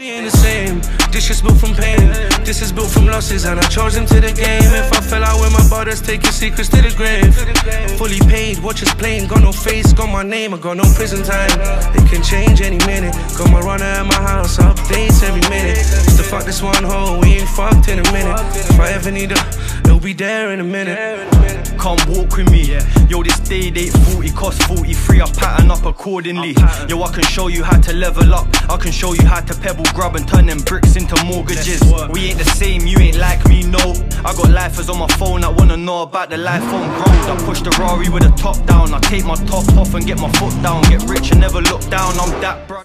We ain't the same. This is built from pain. This is built from losses, and I chose into the game. If I fell out with my brothers, taking secrets to the grave. Fully paid, watches playing, got no face, got my name, I got no prison time. It can change any minute. Got my runner at my house, updates every minute. Just to fuck this one hoe, we ain't fucked in a minute. If I ever need her, it'll be there in a minute. Come walk with me, yo, this day date 40, cost 43, I pattern up accordingly. Yo, I can show you how to level up, I can show you how to pebble grub and turn them bricks into mortgages. We ain't the same, you ain't like me, no. I got lifers on my phone that wanna know about the life on road. I push the Rari with the top down, I take my top off and get my foot down. Get rich and never look down, I'm that bruh.